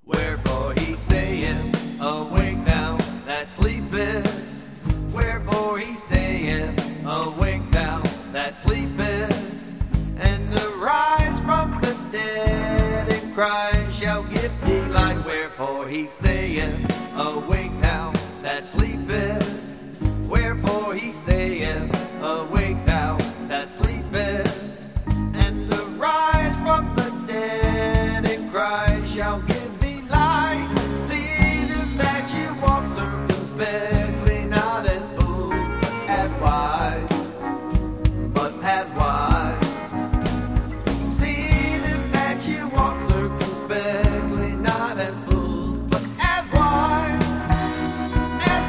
Wherefore he saith, Awake thou that sleepest. Wherefore he saith, Awake thou that sleepest. And arise from the dead, and Christ shall give thee light. Wherefore he saith, Awake thou that sleepest. Wherefore he saith, Awake thou that sleepest. And arise from the dead, and Christ shall give thee light. See then that you walk circumspectly, not as fools, but as wise, but as wise. See then that you walk circumspectly, not as fools, but as wise, as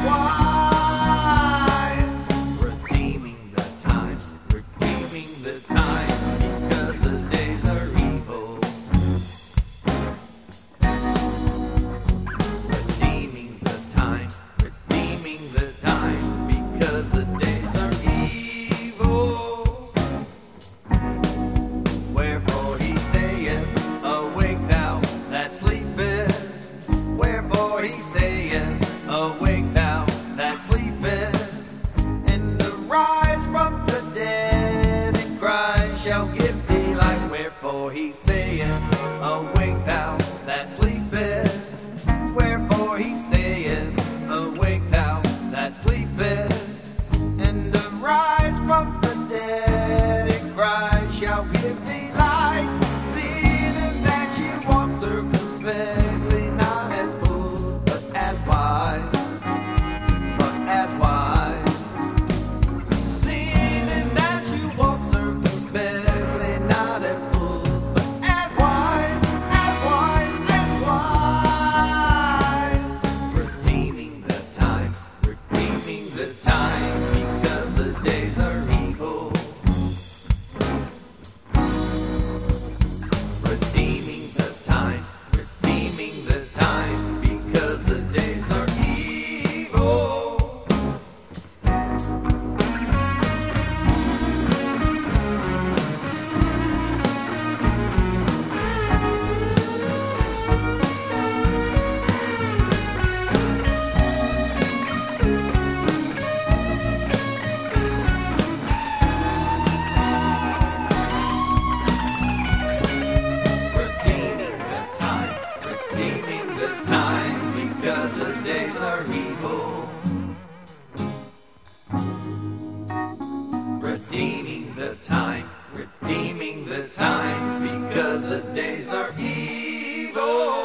wise. Redeeming the time, because the days are evil. Redeeming the time, because the days are evil. Wherefore he saith, Awake thou that sleepest. Wherefore he saith, Awake thou that sleepest. And arise from the dead, and Christ shall give thee light. Wherefore he saith, Awake thou that sleepest. Wherefore he saith, Awake thou that sleepest. And arise from the dead, and Christ shall give thee light. See then that you walk circumspectly, not as fools, but as wise, but as wise. See then that you walk circumspectly, not as fools, but as wise, as wise, as wise. Redeeming the time, because the days are evil. Redeeming the time, because the days are evil. Redeeming the time, because the days are evil. Redeeming the time, because the days are evil.